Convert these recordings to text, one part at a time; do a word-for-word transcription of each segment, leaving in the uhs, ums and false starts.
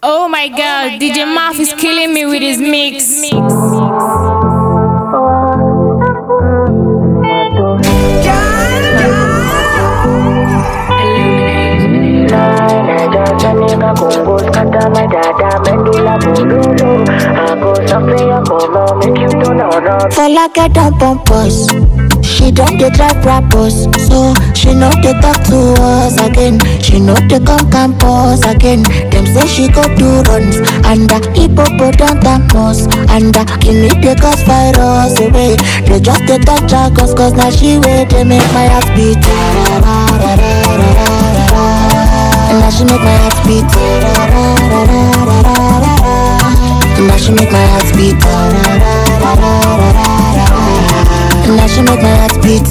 Oh my god, oh my D J Maf is killing me with his mix. For like a dump on post. She don't dey drive rappers, so she know they talk to us again. She know they come campus again. Them say she go do runs and the hippopotamus and the gimme they cause virus away. They just they touch her cause cause now she wait they make my heart beat. And now she make my heart beat. And now she make my heart beat. And now she make my heart beat.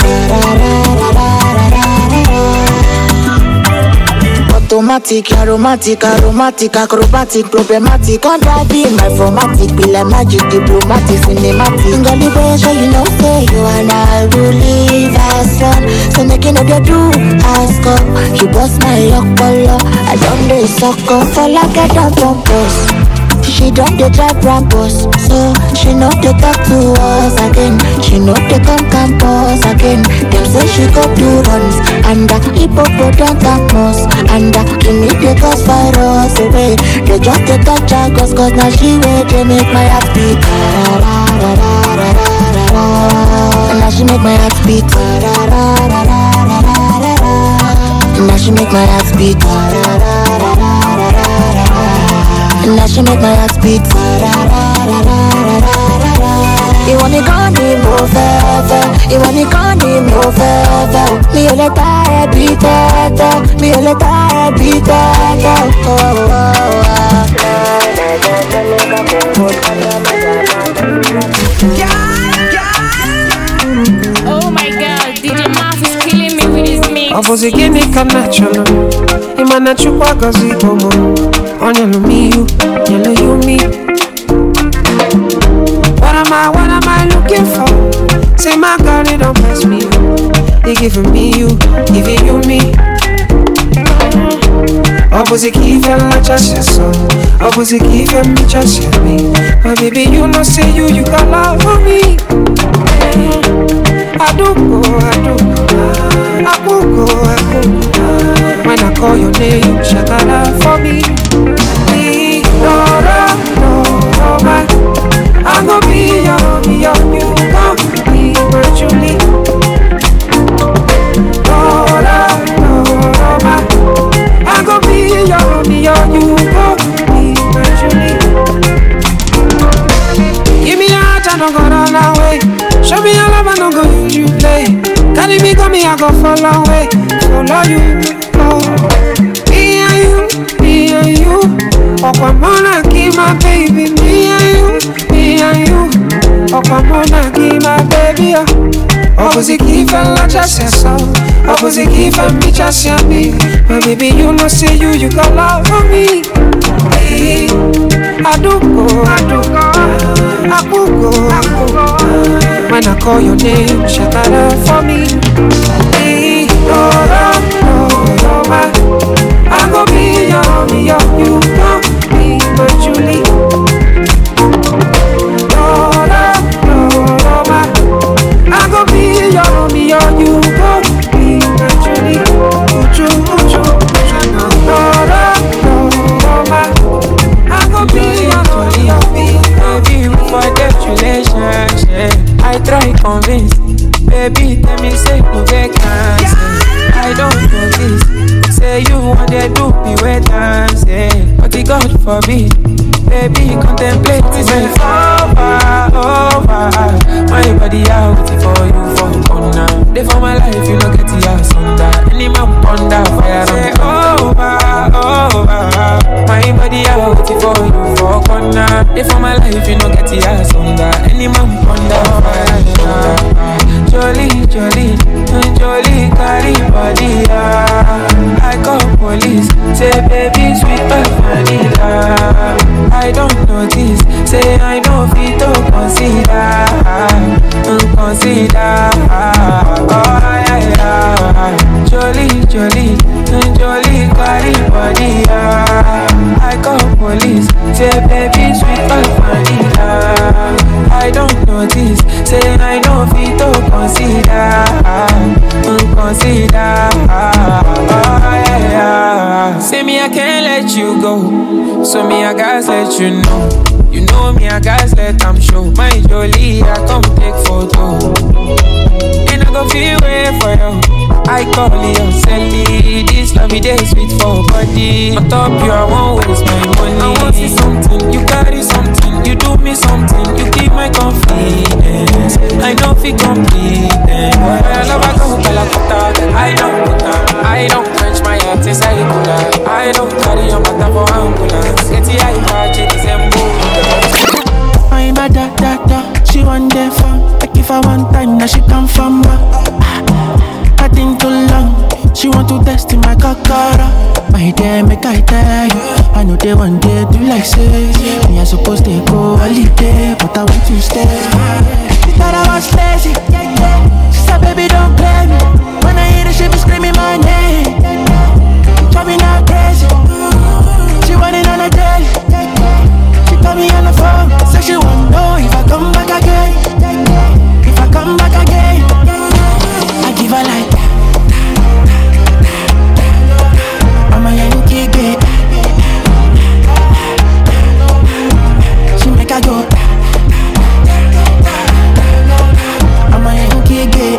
Automatic, aromatic, aromatic, acrobatic, problematic. Can't drive in my formatic, be like magic, diplomatic, cinematic. Ngoli boy, so you know say you and I will live as one. So make you know they do ask up. You bust my yoke color, I don't dey suck up. For like a dump on post. She don't dey drive rappers, so she know they talk to us again. She know they come campus again. Them say she go do runs and the hippopotamus and the gimme they cause virus away. They just they touch her cause cause now she wait they make my heart beat. And now she make my heart beat. And now she make my heart beat. And now she make my heart beat. You want me gone in more forever. You want me gone in more forever. Me a let I beat that. Me a let I beat that. Oh, oh, oh my god, D J Maf is killing me with his mix. Opposite give me natural. Imana chukwa gazi tomo. On yellow me you, yellow you me. What am I, what am I looking for? Say my God, it don't pass me. They giving me you, giving you me. Opposite give and I just your son. Opposite give and me just your me. My baby, you know say you, you got love for me. I do go, I do go, I go go, I go go. When I call your name, shakara for me. No, no, no, no, my I'm gonna be your, be your, you gon' be my Julie. No, no, no, no, my I'm gonna be your, be your, you gon' be my Julie. Give me your heart, I don't go run away. Show me your love, I don't go use you play. Carry me, come me, I go follow away. Follow you, oh. Me and you, me and you. Okwamona give my baby, me and you, me and you. Okwamona give my baby, oh. Opposite give and I just say so. Opposite give and me just say me. My baby, you know say you, you got love for me. Hey, I do go, I do go, I go go, I go go. When I call your name, shakara for me. Hey, no, no, no, no, my I go be your, be your, you go be my Julie. No, no, no, no, my I go be your, be your, you go be my Julie. Uju, uju, uju. No, no, no, no, my I go be your, be your, be baby, we forget relationship. I try convince, baby, tell me say no vacancy. I don't know this. Say you want to do me wait and say, but the God forbid, baby, contemplate is over, over. My body out for you for corner. They for my life, you look at the ass under. Any man ponder fire say over, over. My body out for you for corner. They for my life, you look at the ass under. Any man ponder fire under. Jolly, jolly, jolly, carry body, ah. I call police, say baby, sweet but vanilla. I don't notice, say I know fit to consider, consider. Oh yeah, yeah. Jolly, jolly, jolly, carry body, ah. I call police. Say baby sweet like vanilla. I don't notice, say I know fit to consider, mm, consider. Oh, yeah, yeah. Say me I can't let you go, so me I gotta let you know. You know me I gotta let them show. My Jolie I come take photo, and I go feel way for you. I call you Sally, this lovey day sweet for body. On top you I won't waste my money. I want see something, you carry something, you do me something, you keep my confidence. I know fi complete them. I love I go Calacutta, I don't put up, I don't quench my heart inside the cooler. I don't carry your matter for ambulance. Get the eye patch in December. I'm a da da da, she want the fun. I give her one time, now she come from back. I think too long, she want to test in my kakara. My dear, make I tell you, I know they one day do like say me I supposed to go holiday, but I want to stay. She thought I was lazy, she said baby don't blame me. When I hear the she be screaming my name, driving her crazy. She wanted on a daily, she called me on the phone, said she won't know if I come back again. If I come back again, I give her like that. I'm a Yankee girl. She make her go. I'm a Yankee girl.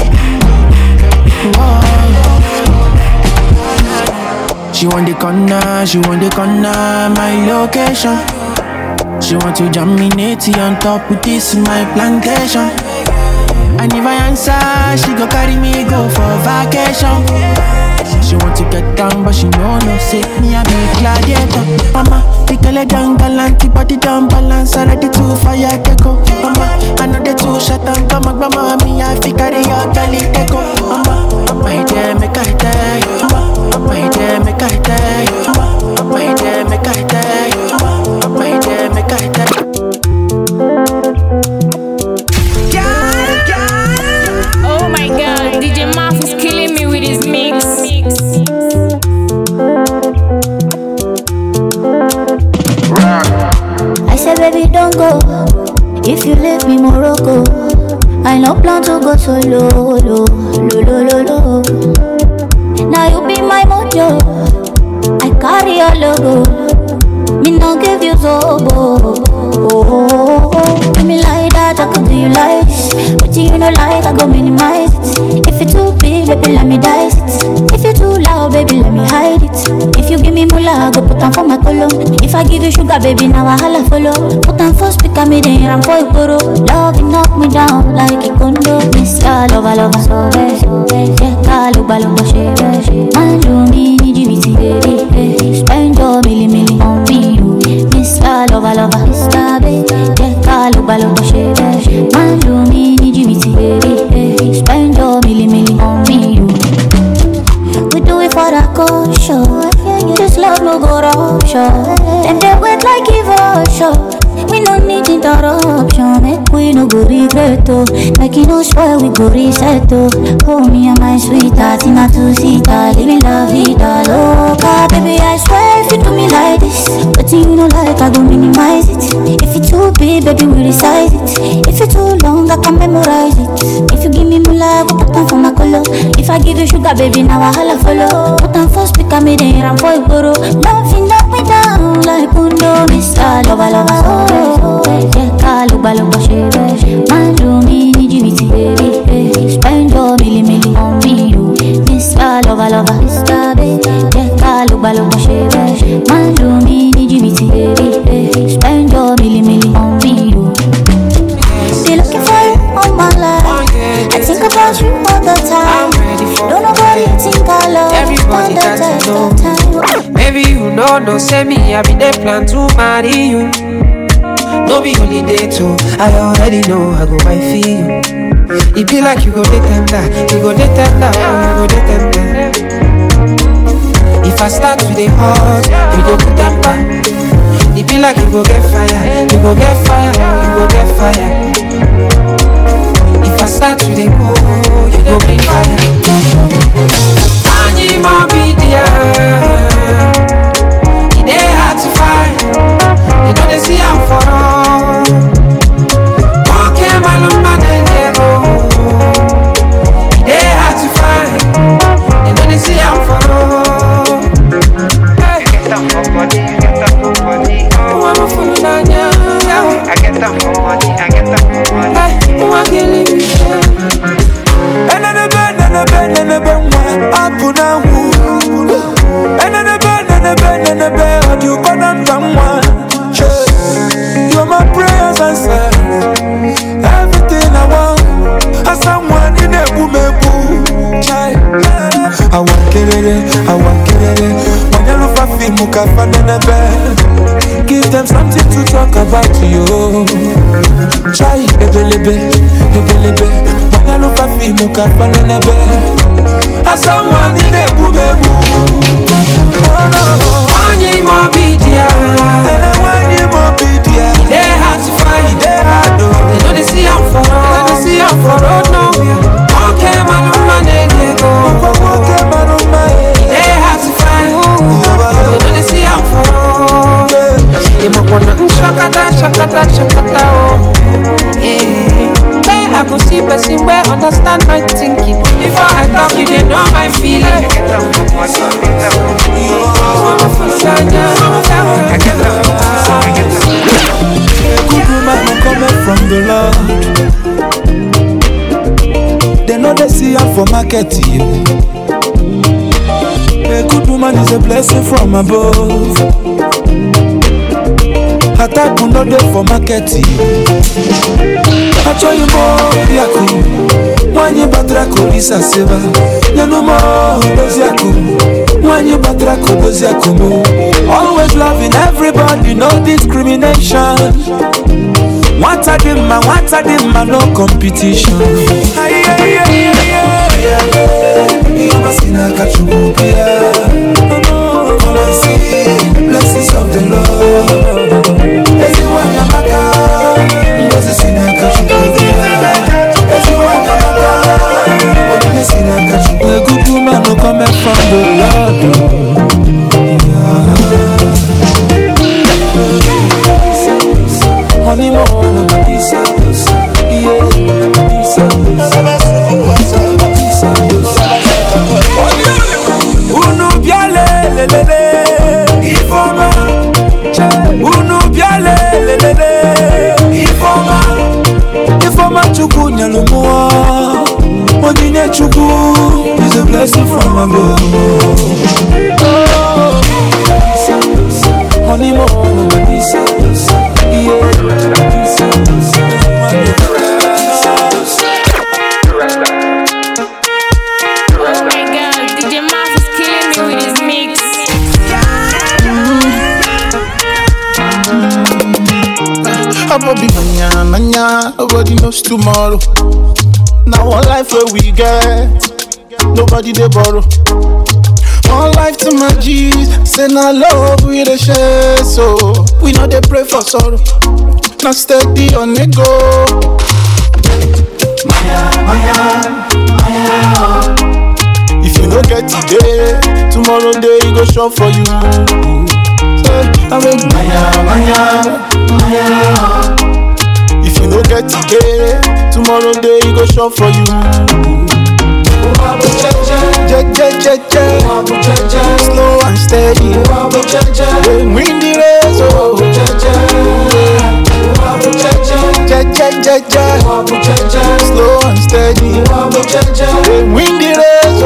She want the corner, she want the corner, my location. She want to jam me natty on top with this my plantation. And if I answer, she go carry me go for vacation. She want to get down, but she know no say me a be gladiator. Mama, pick a leg down, balance, keep body down, balance. I ready to fire, gecko. Mama, I know the two shut down, come on, mama, me I fi carry your belly, gecko. Mama, my dear, make I tell you. My dear, make I tell you. My dear, make I tell you. My dear, make I tell you. Oh my god, D J Maf is killing me with his mix. I said baby don't go, if you leave me Morocco. I no plan to go solo, lo, lo, lo, lo, lo. Now you be my mojo, I carry your logo. Me no give you zobo. Oh, oh, oh. Do me like that, I can do you like. But you know like, I go minimize it. If it's too big, baby, let me dice it. If you too loud, baby, let me hide it. If you give me moolah, I go put on for my column. If I give you sugar, baby, now I holla follow. Put on first, pick me there, I'm for you, guru. Love, you knock me down like a condo. Miss ya, lover, lover, so bad. Yeah, kaluba, lover, shave. Man, do me, need you, baby. Spend your milli, milli on me, you. Miss ya, lover, lover, mister baby. Yeah, kaluba, lover, shave. Man, do me, need you, baby. Spend your milli, milli on me, you. We do it for the culture. This love no go rupture. Them they wait like evolution. We no need interruption. Make we no go regret oh. Like you know spoil we go reset oh. Oh me and my sweetheart in a two-seater, living la vida loca. Baby I swear if you do me like this, but you know like I go minimize it. If it's too big, baby we resize it. If it's too long, I can memorize it. If you give me moolah, I go put on for my color. If I give you sugar, baby now I holla follow. Put on first, pick me there, I'm for you, guru. Love you knock me down like Undo. Mister Lover, lover, oh, yeah, kaluba, lover, shave. Man, do me, need you, baby. Spend your milli, milli on me, you. Mister Lover, lover, Mister baby. Yeah, kaluba, lover, shave. Man, do me, need you, baby. Spend your milli, milli on me, you. Be looking for you all my life. I think about you all the time. Don't nobody think I love everybody got to know. Maybe you know, no say me, I be there plan to marry you. No be only day too, I already know I go by feel you. It be like you go dey tender, you go dey tender, you go dey tender. If I start with a hug, you go put them back. It be like you go get fire, you go get fire, you go get fire. If I start with a go, you go bring fire. Anima be there, it ain't hard to find. I want it. When you look for me, muka fanene. Give them something to talk about you. Try ebelebe, ebelebe. When you look for me, muka fanene. As someone in a bubebu. Oh no. When you more media, when you more media, they hard to find. they hard to. They know they see I'm for road, they see I'm for road now. Okay, man, man, they go. Okay, man, man, they hard to find. They know they see I'm for road. They might wanna shakata, shakata, shakata, oh. Yeah. Hey, I go see person where understand my thinking. Before I talk, you they know my feeling. Good woman coming from the Lord. They know they see her for market. A good woman is a blessing from above. Her type will not there for market. I tell you more, Yaku. When you batrako, Lisa Silva. You know more, Doziaku. When you batrako, Doziaku. Always loving everybody, no discrimination. What I did, man, what I did, man, no competition. Aye, aye, aye, aye, aye. You must see na kachubia. Come and see blessings of the Lord. Everyone na maka, you must see na kachubia. Everyone na maka, you must see na kachubia. A good woman no come from the Lord. Honey, more, Unu biale lelele, ifoma. Unu biale lelele, ifoma. Ifoma chuku nyalumua, modine chuku is a blessing from above. Honey, more, Nobody manya, manya, nobody knows tomorrow. Now one life where we get, nobody they borrow. One life to my G's, say na love we the share. So we know they pray for sorrow, not steady on the go. Maya, maya, maya. If you don't get today, tomorrow day go shop for you. I mean, maya, maya, maya. If you don't get today, tomorrow day go shop for you. Je, je, je, je. Slow and steady. Win the race, oh. Je, je, je, je. Slow and steady. Win the race,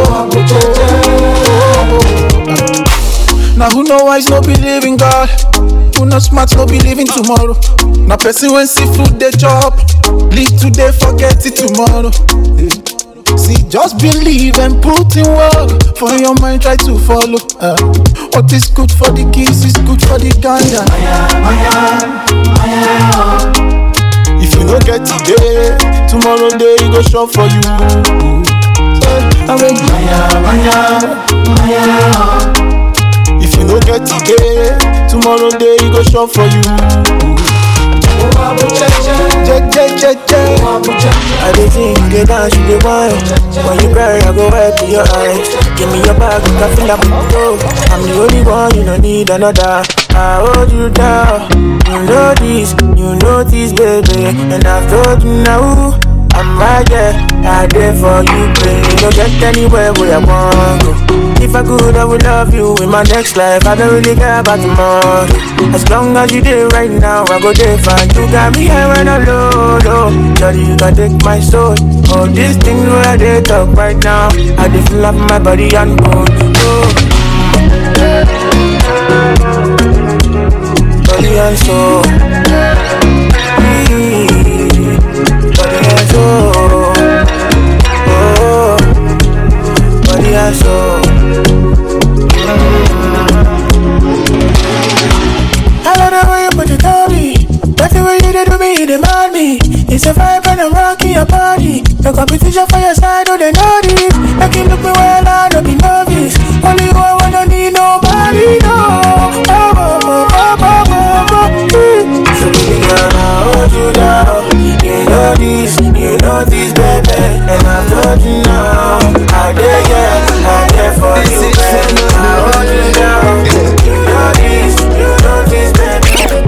oh. Now who know wise no believe in God? Who no smart no believe in tomorrow? Now person when see food they chop, live today forget it tomorrow. See, just believe and put in work. For your mind try to follow. uh, What is good for the kids is good for the ganja. Maya, maya, maya. If you don't get today, tomorrow day go shop for you. I mean, maya, maya, maya. If you don't get today, tomorrow day go shop for you. Je, je, je, je. I dey think you dey dance, you dey wine. When you cry, I go wipe your eyes. Give me your bag, you can fill up with dough. I'm the only one, you don't need another. I hold you down, you know this, you know this, baby. And I've told you now, I'm right there, I there for you, baby. Don't get anywhere where I want to. If I could, I would love you in my next life. I don't really care about tomorrow. As long as you there right now, I go there fine. You got me here when I'm low, low. Daddy, you can take my soul. All these things where I dey talk right now, I dey feel up my body and bone. Oh. Body and soul. Body and soul. Oh. Body and soul. The competition for your side, oh, they know this. Make you look me well, I don't be novice. Only you, I don't need nobody, no. Oh, oh, oh, oh, oh, oh, oh. So baby girl, I hold you down. You know this, you know this, baby. And I told you now. I dare, yeah, I dare for you, baby. I hold you down. You know this, you know this, baby.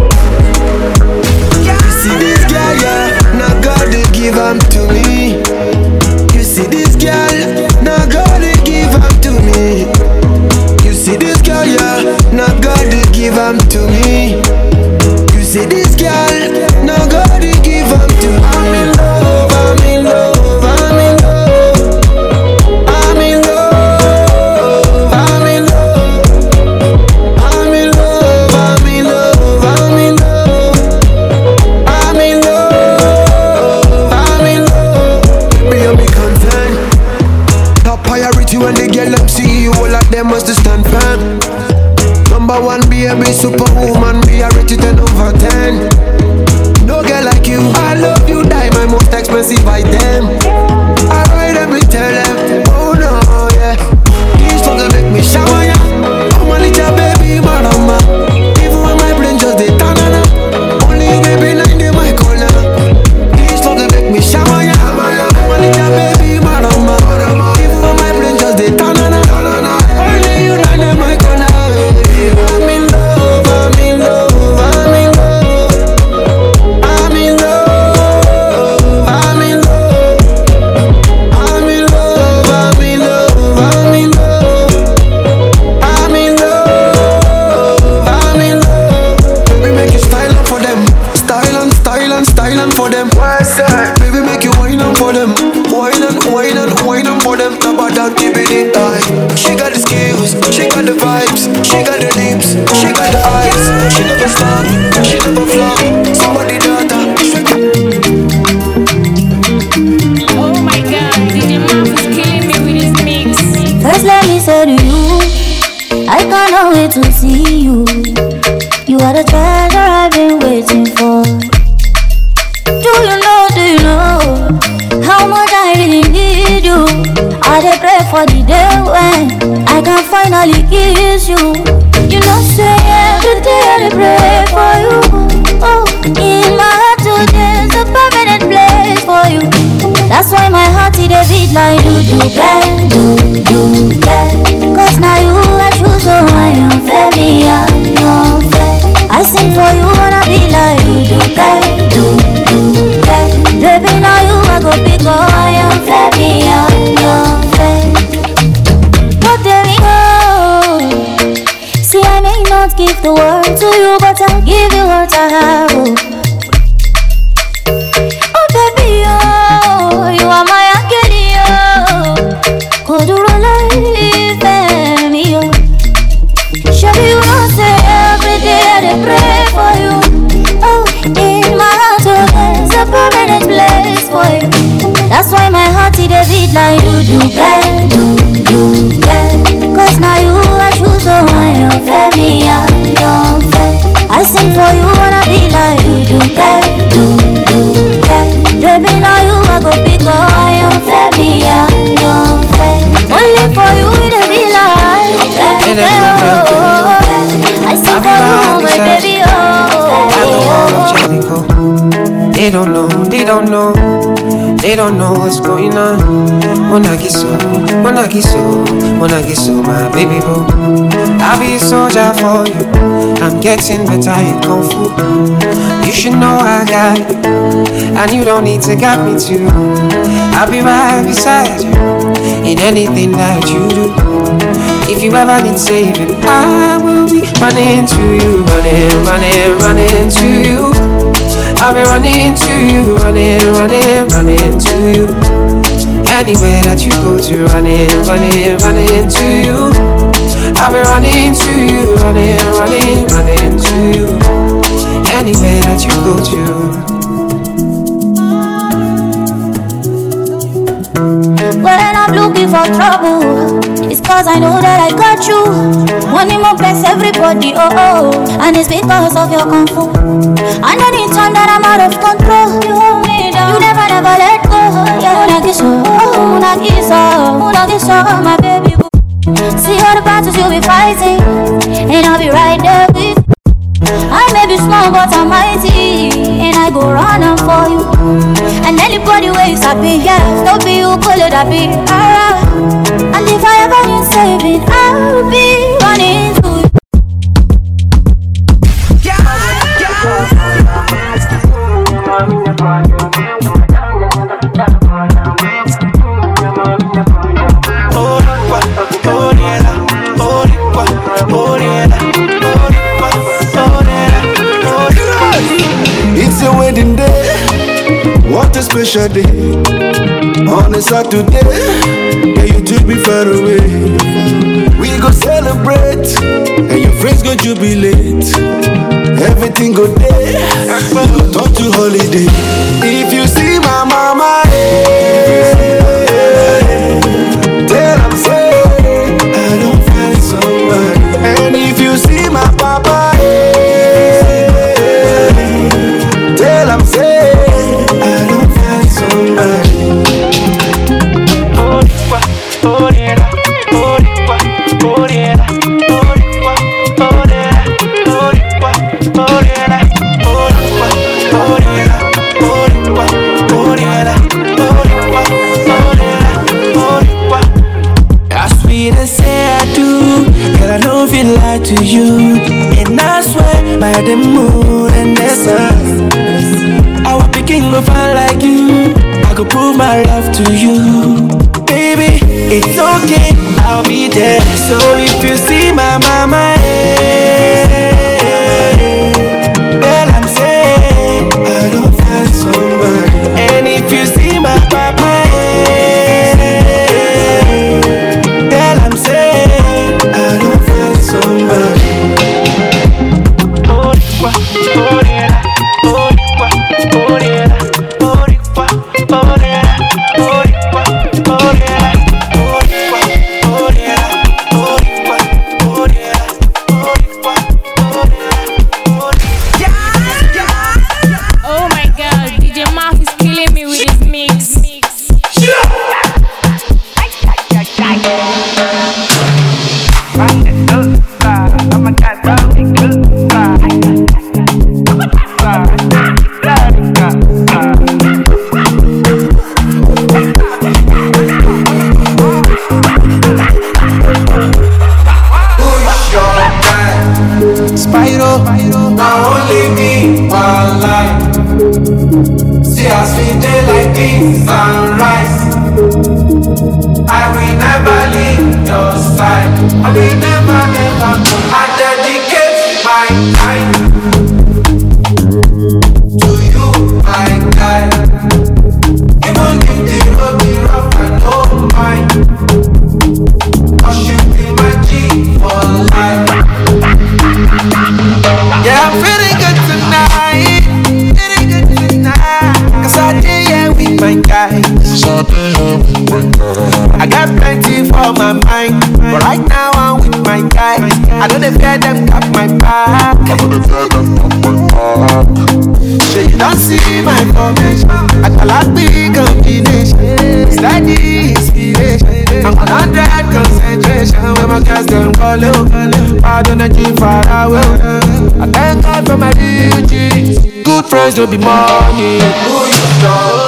You see this girl, yeah, now God they give them to me. You see this girl, now God they give them to me. You see this girl, yeah, now God they give them to me. You see this girl, now God they give them to me. I'm in love, I'm in love, I'm in love. I'm in love, I'm in love. I'm in love, I'm in love, I'm in love. I'm in love, I'm in love. Me and me content. Top priority when they get them see you, all of them must stand firm. Number one, baby, superwoman, be a rate ten over ten. No girl like you, I love you, die my most expensive item. I ride them, me tell them, oh no, yeah. These fuckers make me shower, yeah. Oh my little baby, my mama. Even when my brain just dey tanana. Only you, baby, nine day my corner. These fuckers make me shower, yeah. Oh my little baby, my mama. Even when my brain just dey tanana. Only you, nine day my corner. I'm in love, I'm in love, I'm in love. I'm in love, I'm in love. I'm in love, I'm in love, I'm in love. I'm in love, I'm in love. Baby, make you style on for them. Style on, style on, style on for them. Baby, make you wine on for them. Wine on, wine on, wine on for them. Top of that, give it in time. She got the skills, she got the vibes, she got the lips, she got the eyes. She never stop, she never flop. Somebody daughter. Oh my god, D J Mouth is killing me with his mix. First let me say to you, I cannot wait to see you. You are the treasure I've been waiting for. Do you know, do you know how much I really need you? I dey pray for the day when I can finally kiss you. You know say every day I dey pray for you. Oh, in my heart today's a permanent place for you. That's why my heart it dey beat like do do bang, do do bang. Cause now you I choose, so I am baby, I am fair. I sing for you and I be like do do bang, do do bang. Baby now you I go pick up, I am baby, I am fair. But there we go. See I may not give the world to you, but I'll give you what I have. Oh, oh baby, oh, you are my angel, oh. Could you life and me, oh. Sure you know say every day I dey pray for you. Oh, in my heart, oh, there's a permanent place for you. That's why my heart it dey beat like do do bang, do do bang. Cause now you I choose, so I am baby, I am fair. I sing for you and I be like do do bang, do do bang. Baby now you I go pick up, I am baby, I am fair. Only for you it dey be like bang, bang, oh. I sing for you, my baby, oh. They don't know, they don't know, they don't know what's going on. When I get so, when I get so, when I get so, my baby boo. I'll be a soldier for you. I'm getting better in kung fu. You should know I got it, and you don't need to guide me too. I'll be right beside you in anything that you do. If you ever need saving, I will be running to you, running, running, running to you. I'll be running to you, running, running, running to you. Anywhere that you go to, running, running, running to you. I'll be running to you, running, running, running to you. Anywhere that you go to. When I'm looking for trouble, it's cause I know that I got you. Money more bless everybody, oh oh. And it's because of your kung fu. And anytime that I'm out of control, you hold me down. You never, never let go. yeah, una kiss, oh, una kiss, oh, una kiss, oh, my baby boo. See all the battles you'll be fighting, and I'll be right there with you. I may be small but I'm mighty, and I go run up for you. And anybody where you happy, yeah, don't be you pull it up, be alright. And if I ever need saving, I'll be running to you. It's your wedding day, what a special day. On a Saturday, yeah, you took me far away. We go celebrate, and your friends go jubilate. Everything go there, we go talk to holiday. If you see my mama, hey, tell them say I don't find somebody. And if you see my papa, hey, tell them say I don't find somebody. Oh, yeah, oh, yeah, oh, yeah, oh, yeah, oh, yeah, oh, yeah, oh, yeah. Lie to you, and I swear by the moon and the sun, I will be king of fun like you. I could prove my love to you, baby. It's okay, I'll be there. So if you see my mama, hey, well I'm saying I don't find somebody. And if you see my papa, hey, well I'm saying I don't find somebody. Oh, oh, yeah, oh, oh, yeah, oh, oh, yeah, oh, oh, yeah. Oh my god, D J Mark is killing me with his mix. Spyro, now only me one life. See us we day like this sunrise. I will never leave your side. I will never, never go. I dedicate my time to you, my guy. Even if the road be rough, I don't mind. 'Cause you be my G for life. Yeah, I'm feeling good tonight. Feeling good tonight. 'Cause I did yeah with my guys. I got plenty for my mind, but right now I'm with my guys. I don't fear them got my back. So you don't see my formation. I can like big combination. Steady inspiration. I'm on hundred concentration. When my girls them go low, I don't know you far away. I thank God for my beauty. Good friends don't be money. Who you know?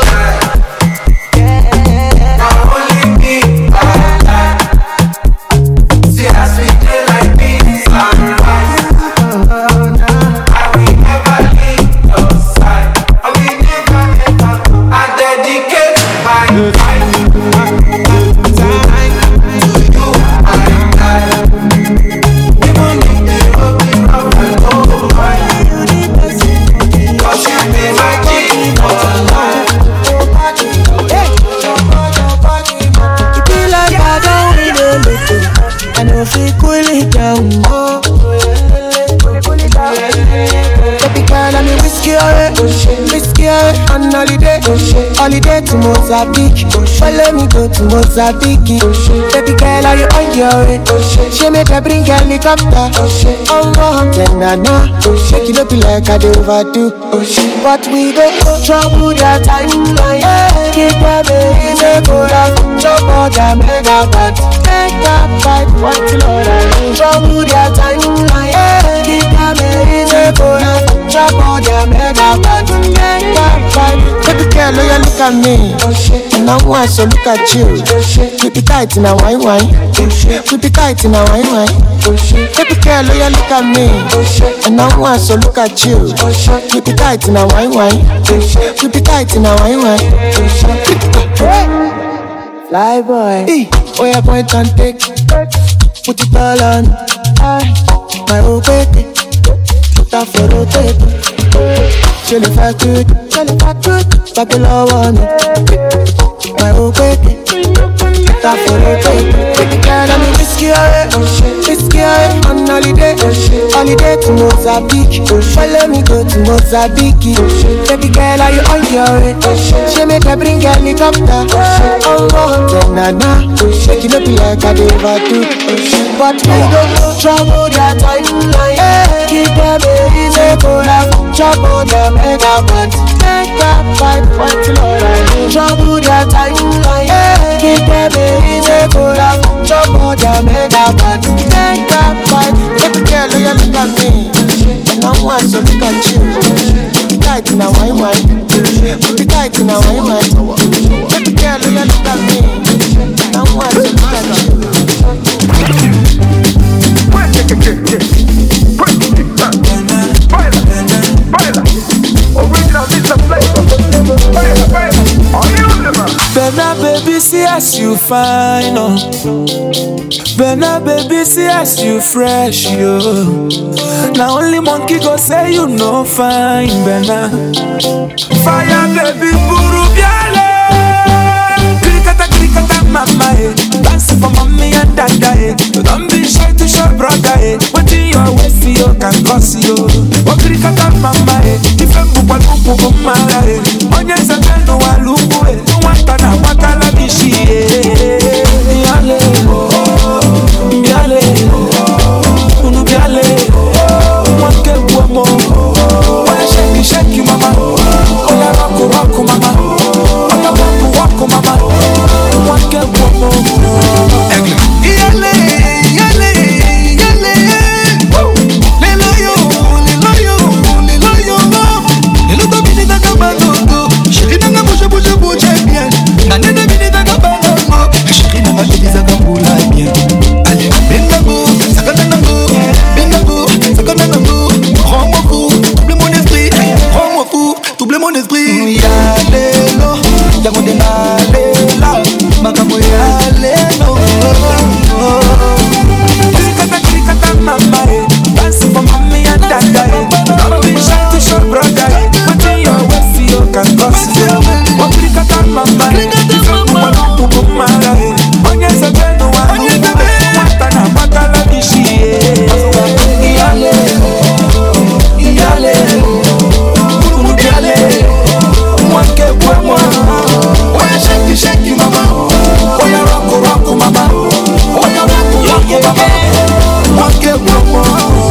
whiskey away, whiskey away on holiday, holiday to Mozambique. Follow me go to Mozambique. Baby girl, are you on your way? She make her bring helicopter. Oh no, then na na. Shake it up like I do overdo. But we go trouble that timeline. Keep my baby, take all that. Chop all that mega bad. Take that fight, what you know that. Trouble that timeline. Keep my baby, take all that. Chop all that mega bad. Take that fight. Baby girl, oh you look at me. And I want so look at you. Keep it tight in a wine wine. Keep it tight in a wine wine. Baby girl, oh you look at me. And I want so look at you. Keep it tight in a wine wine. Keep it tight in a wine wine. Fly boy, hey. Oh yeah, point and take. Put it all on. My old baby. Put that for rotate. She le fait tout, she le fait tout. Pas que l'on want me. My old baby. Put that for rotate. Baby girl, I'm whiskey away, whiskey away on holiday, holiday to Mozambique. Follow me go to Mozambique. Baby girl, are you on your way? She make her bring helicopter. Oh no, then na na. Shake it up like I do overdo. But we don't trouble that timeline. Keep them baby, they go out. Trouble them mega bad. Take that fight, fight till all right. Trouble that timeline. Keep them baby, they go out. Trouble them mega bad. Take that fight. Baby girl, oh you look at me. And I want to look at you. Be tight in a wine wine. Be tight in a wine wine. Baby girl, oh you look at me. And I want to look at you. Benna baby, see as you fine, oh. Benna baby, see as you fresh, yo. Now only monkey go say you no fine, Benna. Fire baby, buru biale. Krikata krikata mama, eh. Dance for mommy and dada, eh. Don't be shy to show brother, eh. What in your waist, you can cause you. Oh krikata mama, eh. Different people, people, mara, eh. Onye se no waluku, eh. Watana wakala bishi, eh. Biale, biale, unu biale. Wanke buamo, oya shake shake mama, oya rocko rocko mama, oya waku waku mama. Wanke buamo, biale, biale, biale. Lelo yo, lelo yo, lelo yo. Lelo to bini na kabalo, shiri na bouge bouge bouge bien. Na nene bini na kabalo, shiri na bini na kabula bien. Allez, benga go, sakana na go, benga go, sakana na go. Rends-moi fou, double mon esprit, rends-moi fou, double mon esprit. Yalelo, yagonde nalela, makambo yalelo. Krikata krikata mama, eh. Dance for mommy and dada, eh. Don't be shy to show brother, eh. What in your waist you can cause you. Oh krikata mama, different people who mara, eh. Onye se beno wa nuku, watana wakala bishi, eh. Iyale, iyale, unu biale, wanke buemo. Oya shake shake mama, oya rocko rocko mama, oya rocko rocko mama, wanke buemo.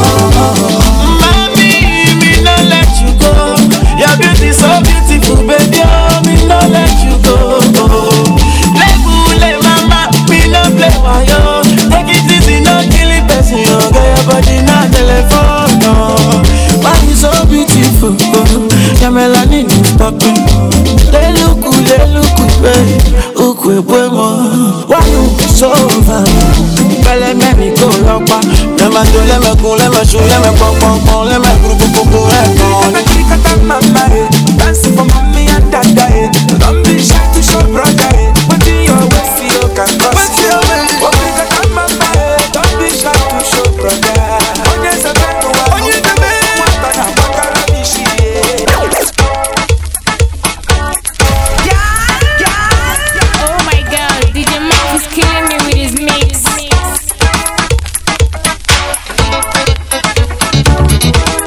Mommy, me no let you go. Your beauty so beautiful, baby. Oh, me no let you go. Play bule mama, me no play wayo. Take it easy, no kill it, person. You got your body na telephone. No, why you so beautiful? Your melanin is popping. They look good, they look good, baby. Ukwe buemo, why you so fine? Let me go, Lopa. Let me do, let me go, let me show, let me pop, pop, pop, let me go, go, go, go, let me Krikata mama, eh. Dance for mommy and dada, eh. Don't be shy to show brother, eh. What in your waist you can cause you. Oh krikata mama, eh. Don't be shy to show brother. Onye se beno wa nuku, watana wakala bishi, eh. Oh my god, D J Mark is killing me with his mix.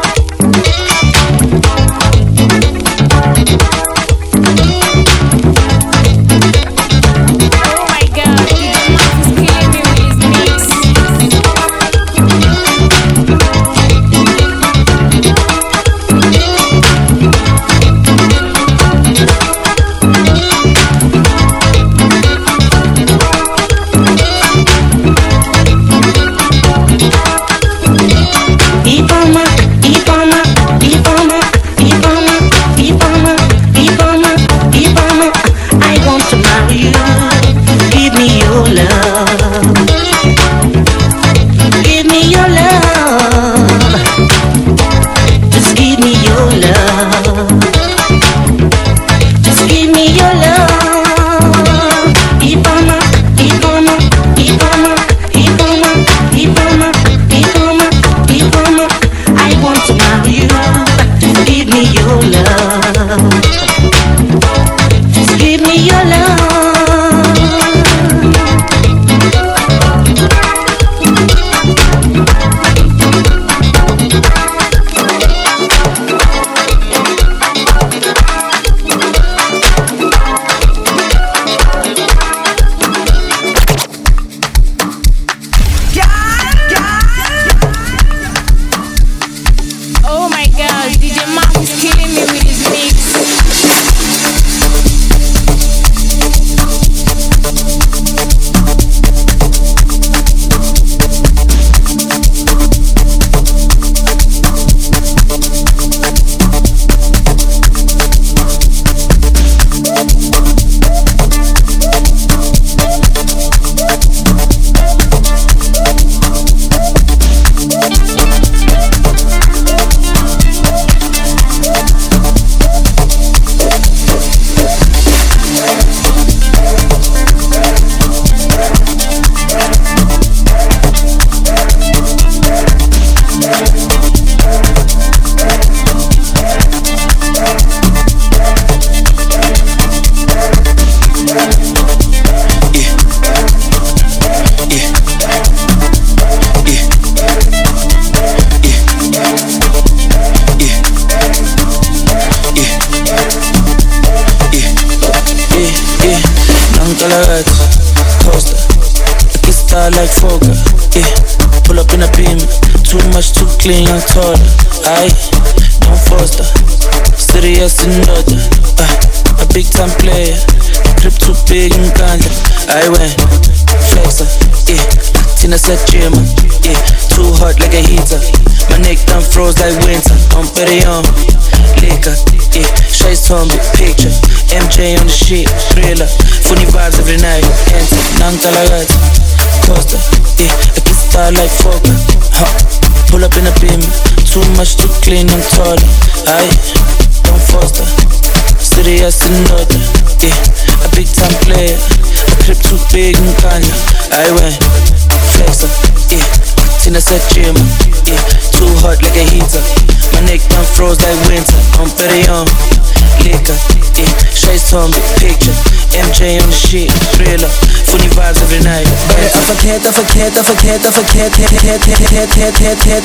star like Fogger, yeah. Pull up in a beam, too much, too clean, young taller. Aye, don't foster, serious and other. Uh, a big time player, grip too big and ganja. I went flexer, yeah. Tina said gym, yeah. Too hot like a heater. My neck done froze like winter. I'm pretty on liquor, yeah. Shades on big picture. M J on the shit, thriller. Funny vibes every night. Enter, nang talagat. Costa, yeah. A kiss star like Fogger. Ha, pull up in a beam. Too much, too clean, I'm taller. Aye, don't foster. Serious and other, yeah. A big time player. A clip too big and kanya. I went flexer, yeah. Tina said gym, yeah. Too hot like a heater. My neck done froze like winter. I'm pretty on liquor, yeah. Shades on big picture. M J on the shit, thriller. Funny vibes every night. I forget, I forget, I forget, I forget, hit, hit, hit, hit, hit, hit, hit.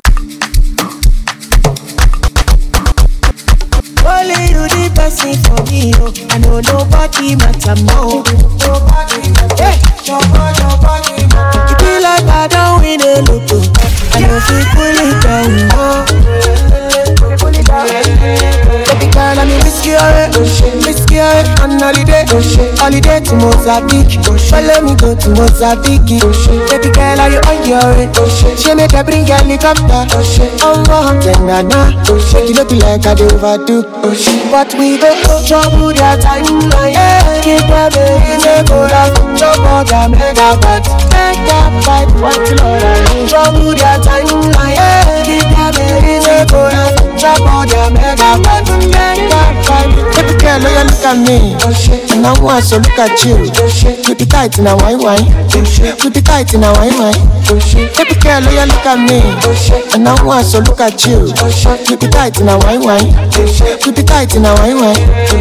Only you the person for me, oh. I know nobody matter more. Nobody matter, hey. Nobody, nobody matter. It be like I don't win a lotto. I know if you pull it down, oh. Pull it down. Baby girl, I'm in risky, alright. Risky, alright. On holiday, holiday to Mozambique. Follow me go to Mozambique. Baby girl, are you on your way? She make her bring a helicopter. Oh, oh, then na na. You look like I do overdo. But we go trouble that timeline. Keep my baby, take all that. Trouble that mega bad. Make that fight, what you know that. Trouble that timeline. Keep my baby, take all that. Trouble that mega bad. Make that fight. Baby girl, now you look at me. And I want to look at you. Keep it tight in a wine wine. Keep it tight in a wine wine. Baby girl, now you look at me. And I want to look at you. Keep it tight in a wine wine. Keep it tight in a wine wine.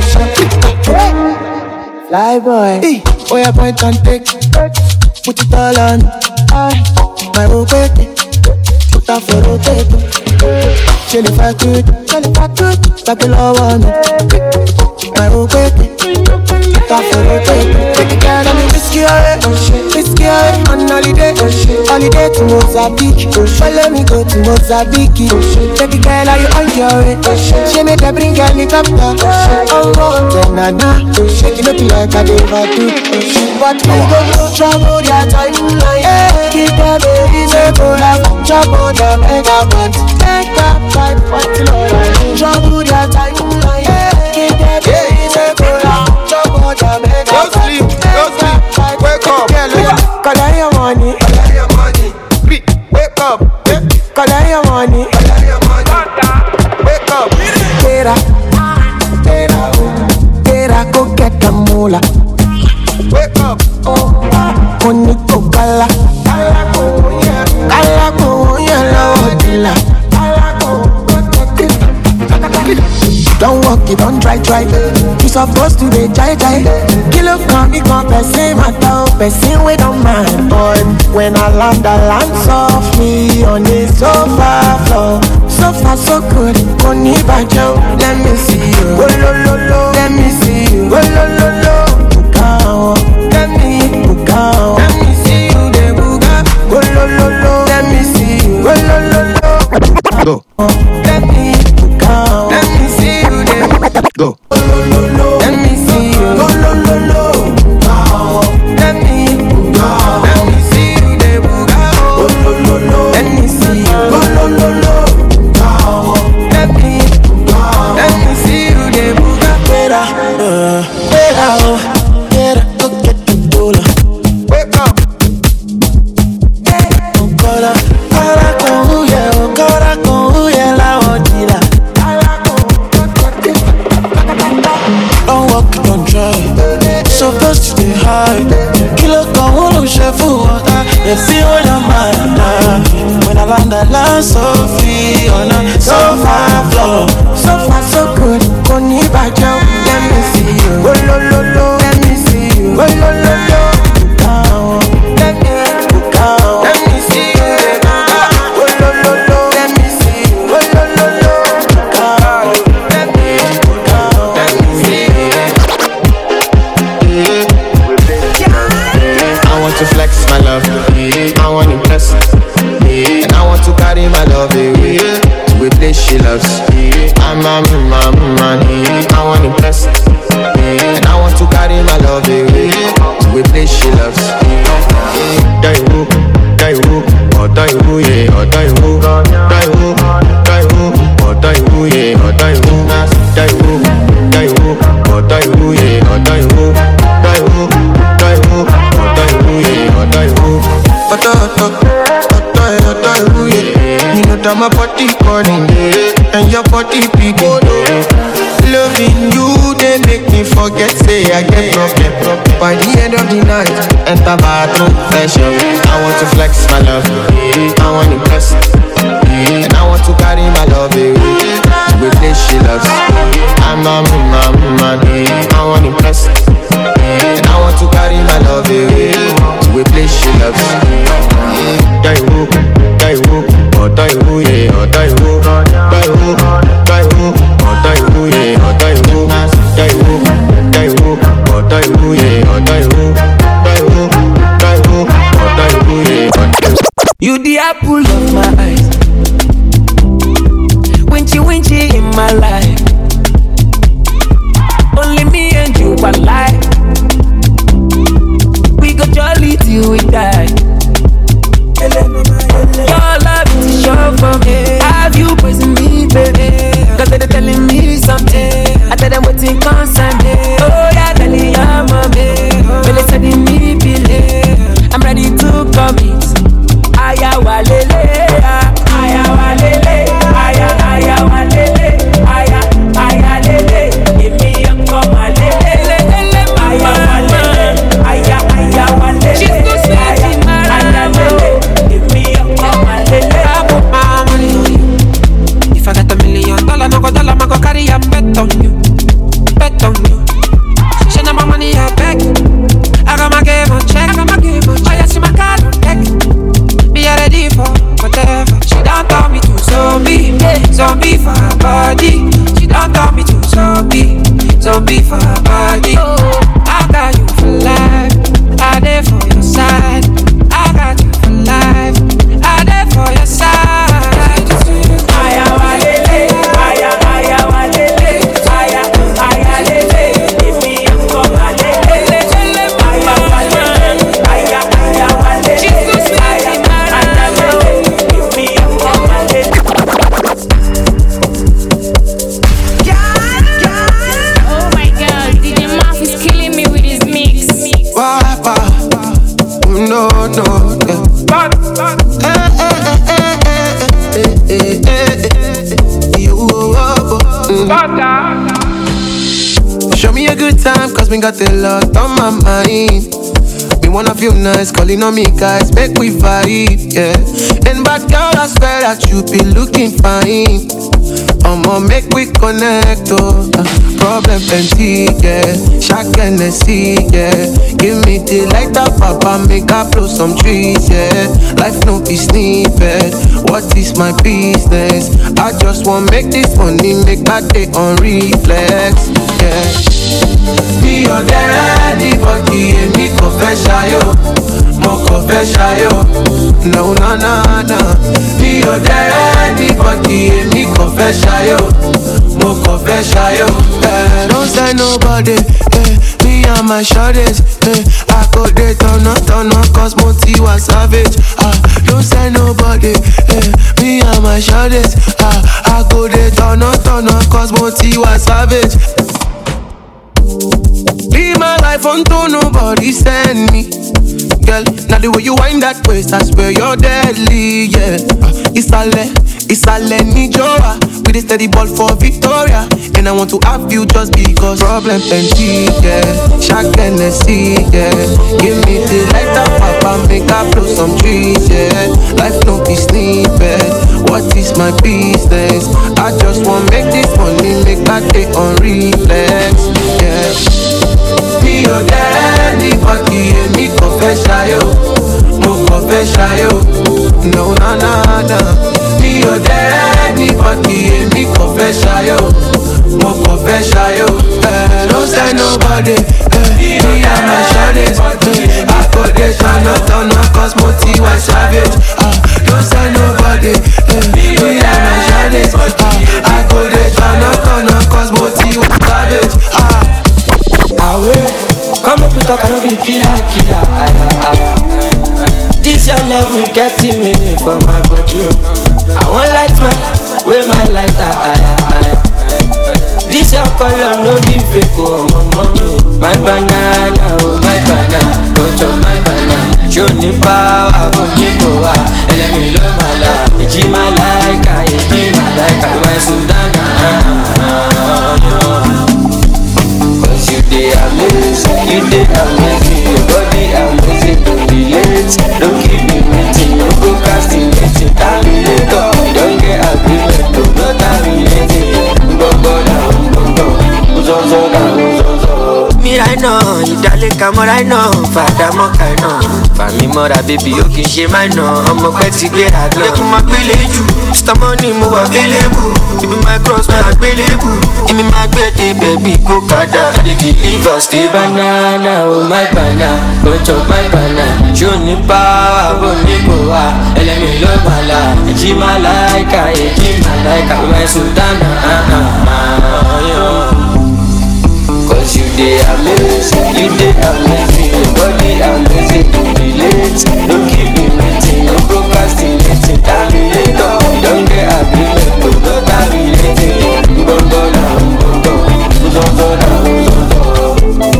Fly boy, hey. Oh yeah, point and take. Put it all on. My whole baby. Put that for rotate. Chill if I could, chill if I could. Like the love on me. My whole baby. Put that for rotate. Take a girl and me risky alright. Risky alright. On holiday, holiday to Mozambique. Follow me go to Mozambique. Baby girl, are you on your way? She make her bring a helicopter. Oh, oh, then na na. Shaking up like I do overdo. But we go no trouble that timeline. Keep her baby, take all that. Trouble that mega bad. Make that fight, fight till all right. Trouble that timeline. Keep her baby, take all that. Trouble that mega bad. Don't sleep, don't sleep. Wake up. Collect your money. Collect your money. Wake up. Collect your money. Collect your money. Wake up. Tera, tera, tera, go get the moolah. Wake up. Koniko kala, kala koya, kala koya la odila. Don't walk it, don't try, try. You supposed to be jai jai. Kilo come, me come, person matter, person we don't mind. But when I land, I land softly on the sofa floor. So far, so good. Koni bajo, let me see you. Oh lo lo lo, let me see you. Oh lo lo lo, bukao, let me bukao. Let me see you, de buga. Oh lo lo lo, let me see you. Oh lo lo lo, go. Let me bukao. Let me see you, de go. Oh lo lo lo, let me see you. Oh lo lo lo, bukao. Let me bukao. Let me see you, de buga. Oh lo lo lo, let me see you. Oh lo lo lo. Let me, let me see you, de buga. Better, uh, better, oh, better, go get the dollar. Wake up. Oh, cara, cara con huye, oh, cara con huye, la odila. loves. I'm a man, man, I want to bless. And I want to carry my love away to a place she loves. Die who, die who, or die who, yeah, or die who, die who, die who, or die who, yeah, or die who, die who, die who, or die who, yeah, or die who, die who, die who, or die who, yeah, or die who. Or die, or die who, yeah. You know that my body calling, yeah, and your body big, yeah. Loving you, they make me forget, say I get broken. By the end of the night, enter bathroom, fashion. I want to flex my love, I want to press, and I want to carry my love away to a place she loves. I'm a man, man, I want to press, and I want to carry my love away to a place she loves. Die who, die who, or die who, yeah, or die who, die who, die who, or die who, yeah, or die who, die who, die who, or die who, yeah, or die who, die who, die who, or die who, yeah, or die who. You the apple of my eyes, winchy winchy in my life. Only me and you are life. We go jolly till we die. Your love is sure for me. Have you poisoned me, baby? Cause they're telling me something. I tell them what's in concern. Oh yeah, telling your mommy. Well, they said me believe. I'm ready to commit. Aya walele, aya walele, aya aya walele, aya aya lele. Give me a come walele, aya walele, aya aya walele. She's so sweet, aya lele. Give me a come walele. I put my money on you. If I got a million dollar, no go dollar, I go carry a bet on you, bet on you. She know my money I beg. I got my game on check, I got my game on check. Oh yeah, see my card on deck. Be ready for whatever. She don't tell me to zombie, zombie for her body. She don't tell me to zombie, zombie for her body. I got you for life, I there for your side. I got you for life, I there for your side. Aya walele, aya aya walele, aya aya lele. Give me a come walele, aya walele, aya aya walele. She's so sweet. Oh my god, D J Maf is killing me with his mix. Why, why? No, no, no. Eh, eh, eh, eh, eh, eh, eh, eh. You, oh, oh, mm. Show me a good time, cause we got a lot on my mind. Me wanna feel nice, calling on me guys, make we vibe, yeah. And bad girl, I swear that you be looking fine. I'ma make we connect, oh. Uh, problem plenty, yeah. Shock and see, yeah. Give me the light up, papa, make I blow some trees, yeah. Life no be snippet. What is my business? I just want make this money, make that day on reflex, yeah. Be your daddy, but you me confession, yo. Mo confession, yo. No, no, no, no. Be your daddy, but you me confession, yo. Mo confession, yo. Eh, don't say nobody, eh. Me and my shorties, eh. I go there, turn up, turn up, cause Monty was savage. Ah, don't say nobody, eh. Me and my shorties, ah. I go there, turn up, turn up, cause Monty was savage. Live my life until nobody send me. Girl, now the way you wind that waist, I swear you're deadly, yeah. uh, It's a le, it's a Lenny Joa. With a steady ball for Victoria. And I want to have you just because problem plenty, yeah. Shock and see, yeah. Give me the light up, papa, make I blow some trees, yeah. Life no be snippet. What is my business? I just want make this money, make that day on reflex, yeah. Be your daddy, but you me confession, yo. Mo confession, yo. No, no, no, no. Be your daddy, but you me confession, yo. Mo confession, yo. Eh, don't say nobody. Eh, me and my shawties. Eh, I got this turn up, turn up, cause Monty was savage. Ah, don't say nobody. Eh, me and my shawties. Ah, getting me for my body. I want light my, with my lighter, I, I, I. This your color, no be fake, oh, mommy. My banana, oh, my banana, go to my banana. Show me power, go to go out, and let me love my life. It's my like, it's my like, I want Sudana. Cause you dey amazing, you dey amazing, your body amazing, don't be late, don't keep me waiting, no procrastinating, terminator, don't get agreement, don't not terminating, gbogbo na gbogbo, uzozo na uzozo. Me right now, ìdálé kamọ́ right now, fàdà mọ́ka náà, fàmí mọ́ra bébí ó kì í ṣe máa nà, ọmọ pẹ́ ti gbéra gan. Lẹ́kùn máa gbélé jù, Mister Money mo wà available, ibi my cross máa gbélébù, èmi máa gbé dé bẹ̀bí kó kàdá. I dey deliver stay banana, oh my banana, go chop my banana. Show me power, go ní kò wá, ẹlẹ́mi ló máa la. Èjì máa láìka, èjì máa láìka, my Sudana. Cause you dey amazing, you dey amazing, your body amazing, don't be late, don't keep me waiting, no procrastinating, terminator, don't get agreement, don't not terminating, gbogbo na gbogbo, uzozo na uzozo.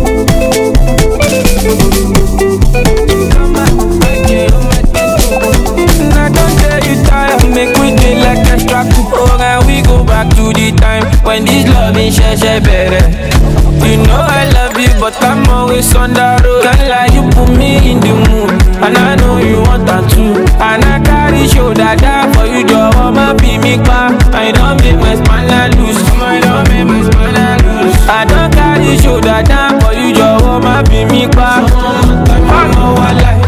I don't tell you tired, make we dey like extra cool, and we go back to the time when this love is sheshe better. You know I love you, but I'm always on the road. Can't lie, you put me in the mood, and I know you want that too. And I carry shoulder down for you, Joe. I'ma be me back. I don't make my spine loose. I don't make my spine loose. I don't carry shoulder down for you, Joe. I'ma be me back. I know I like.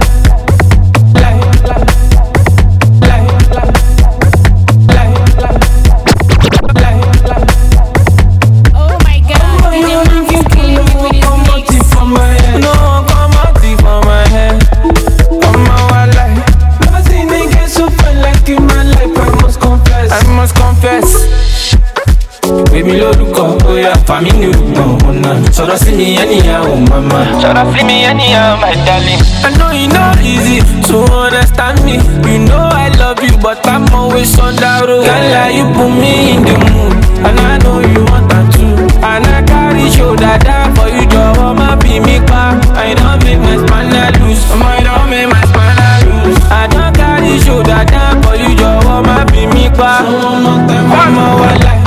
Fami ni una, sọ̀rọ̀ sí mi anyhow, mama. Sọ̀rọ̀ sí mi anyhow, my darling. I know you know easy to understand me. You know I love you, but I'm always on the road. Can't lie, you put me in the mood, and I know you want that too. And I carry shoulder down for you, jọ̀wọ́ má bí mi pa. I don't make my spine loose. I don't make my spine loose. I don't carry shoulder down for you, jọ̀wọ́ má bí mi pa. Ọmọ wa láì.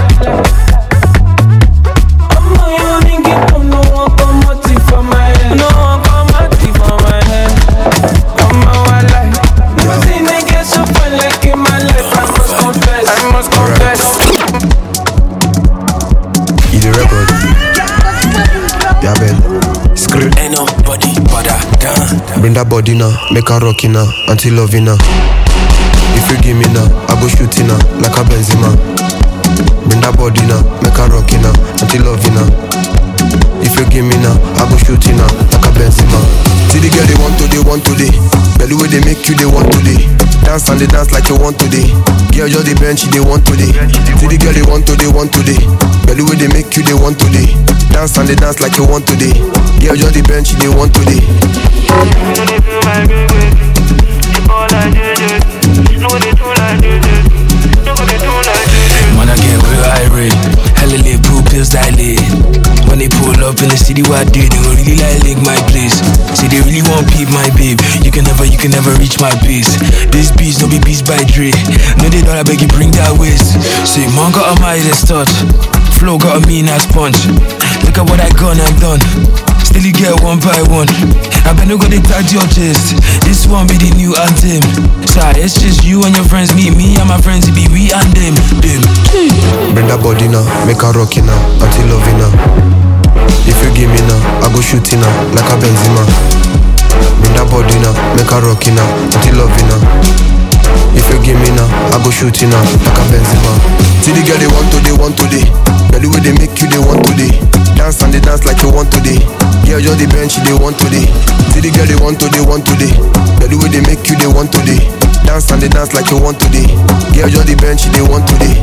Bring that body now, make her rock now, until loving now. If you give me now, I go shoot now, like a Benzema. Bring that body now, make her rock now, until loving now. If you give me now, I go shoot now, like a Benzema. See the girl they want to, they want to, they. Belly way they make you, they want to, they. Dance and they dance like you want to, they. Girl just the bench, they want to, they. See the girl they want to, they want to, they. Belly way they make you, they want to, they. Dance and they dance like you want to, they. Girl just the bench, they want to, they. Man, I get real irate. Hella lit, blue pills dilate. When they pull up in the city where I do, they gon' really like lick my place. Say they really want peep my babe. You can never, you can never reach my pace. This beats no be beats by Dre. No they don't, I beg you bring that waist. Say man got a mind and start. Flow got a mean ass punch. Look at what I got and done. Still you get one by one. I bet no go they tag your chest. This one be the new anthem. Sorry, it's just you and your friends. Me, me and my friends. It be we and them. Them. Bring that body now, make her rock now, until loving now. If you give me now, I go shoot now, like a Benzema. Bring that body now, make her rock now, until loving now. If you give me now, I go shoot now, like a Benzema. See the girl they want to, they want to, they. Belly way they make you, they want to, they. Dance and they dance like you want to, they. Girl just the bench, they want to, they. See the girl they want to, they want to, they. Belly way they make you, they want to, they. Dance and they dance like you want to, they. Girl just the bench, they want to, they.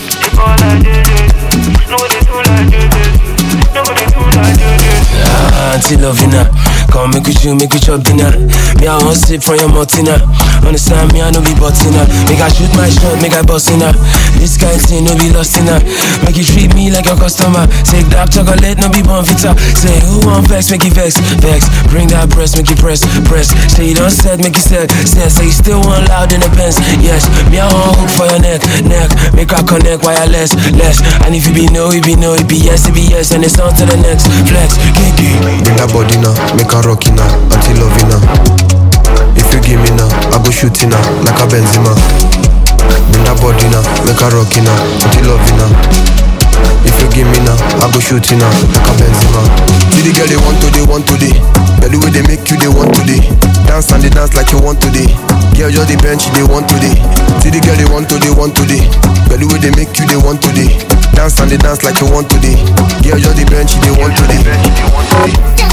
Ah, auntie loving her. Come make we chill, make we chop dinner. Me I want sip from your Martina. Understand me, I no be butting her. Make I shoot my shot, make I bust in her. This kind thing no be lost in her. Make you treat me like a customer. Say dark chocolate, no be bonfita. Say who want vex, make you vex, vex. Bring that breast, make you press, press. Say you don't set, make you set, set. Say you still want loud in the pants. Yes, me I want hook for your neck, neck. Make I connect wireless, less. And if you be no, it be no, it be yes, it be yes. And it's on to the next flex. Kiki. Bring that body now, make her rockin' now, until loving now. If you give me now, I go shooting now, like a Benzema. Bring that body now, make her rockin' now, until loving now. If you give me now, I go shooting now, like a Benzema. See the girl they want to, they want to, they. The way they make you, they want to, they. Dance and they dance like you want to, they. Girl, you're the bench, they want to, they. See the girl they want to, they want to, they. The way they make you, they want to, they. Dance and they dance like you want to, they. Girl, you're the bench, they want to, they.